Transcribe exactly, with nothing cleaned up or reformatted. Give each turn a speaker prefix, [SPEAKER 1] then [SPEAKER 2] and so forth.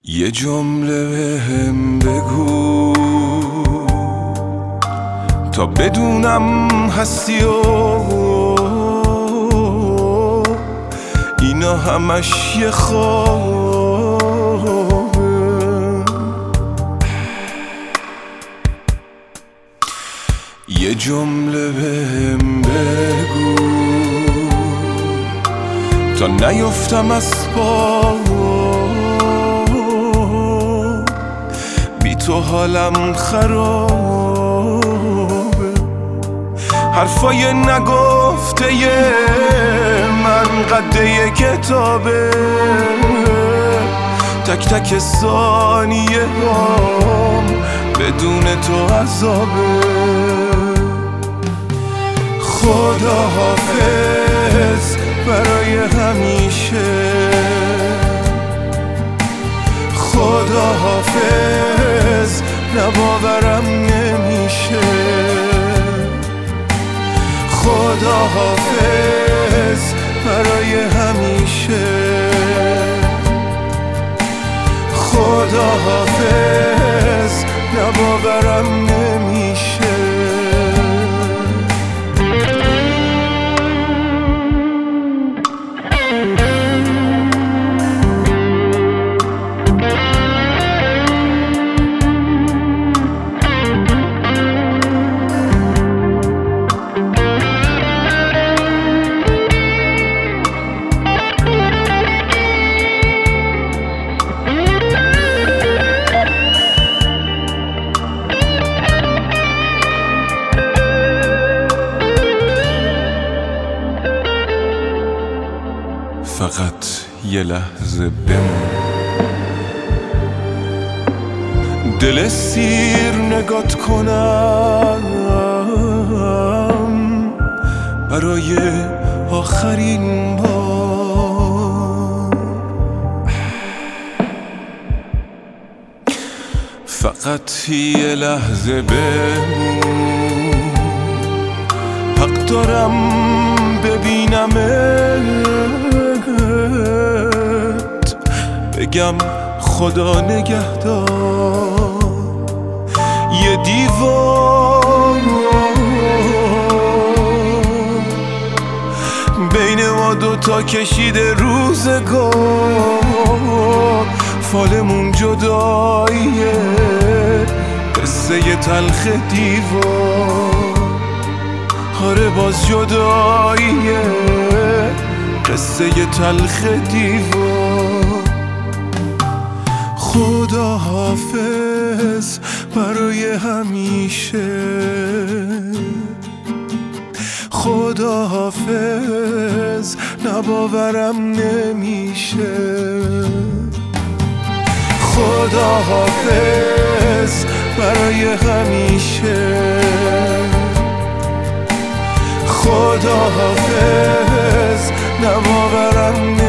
[SPEAKER 1] یه جمله بهم بگو تا بدونم هستی و اینا همش یه خوابه. یه جمله بهم بگو تا نیفتم از پا، بی تو حالم خرابه. حرفای نگفته من قده کتابه، تک تک ثانیه هم بدون تو عذابه. خدا حافظ برای همیشه، خدا حافظ نباورم نمیشه. خدا حافظ برای همیشه، خدا حافظ نباورم نمیشه. فقط یه لحظه بمون، دل سیر نگات کنم برای آخرین بار. فقط یه لحظه بمون، حق دارم ببینمت، بگم خدا نگهدار. یه دیوار بین ما دوتا کشیده روزگار، فالمون جداییه، قصه تلخ دیوار. آره باز جداییه، قصه تلخ دیوار. خدا حافظ برای همیشه، خدا حافظ نباورم نمیشه. خدا حافظ برای همیشه، خدا حافظ نباورم